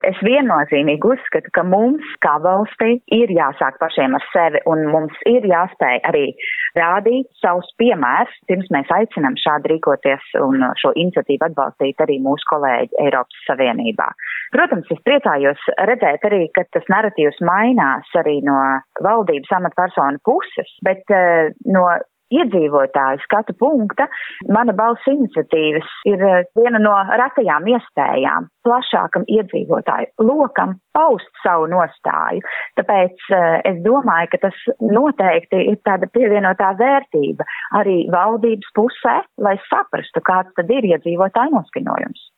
Es viennozīmīgi uzskatu, ka mums, kā valstī, ir jāsāk pašiem ar sevi un mums ir jāspēj arī rādīt savus piemērus, pirms mēs aicinām šādi rīkoties un šo iniciatīvu atbalstīt arī mūsu kolēģi Eiropas Savienībā. Protams, es priecājos redzēt arī, ka tas narratīvs mainās arī no valdības amatpersonu puses, bet no iedzīvotāju skatu punkta mana balss iniciatīvas ir viena no retajām iespējām plašākam iedzīvotāju lokam paust savu nostāju. Tāpēc es domāju, ka tas noteikti ir tāda pievienotā vērtība arī valdības pusē, lai saprastu, kāds tad ir iedzīvotāju noskaņojums.